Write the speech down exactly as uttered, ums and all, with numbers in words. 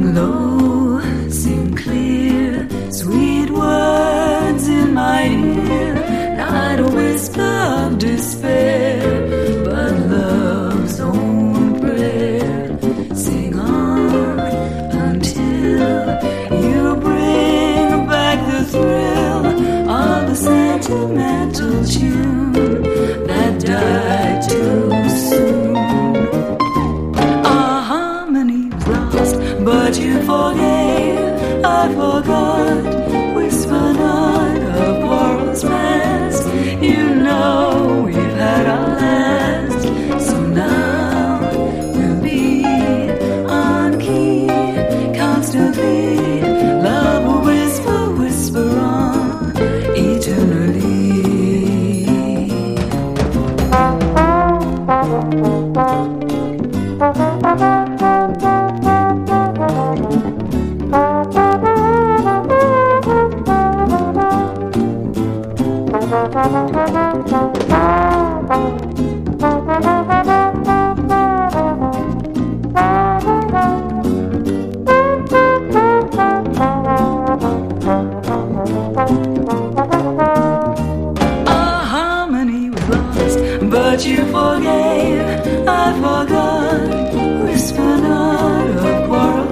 Low, sing clear, sweet words in my ear, not a whisper of despair, but love's own prayer. Sing on until you bring back the thrill of a sentimental tune that died too soon. Our harmony was lost, but you forgave, I forgot. Whisper not of quarrels past. You know we've had our last, so now we'll be on key constantly. Love will whisper, whisper on eternally. Our harmony was lost, but you forgave, I forgot.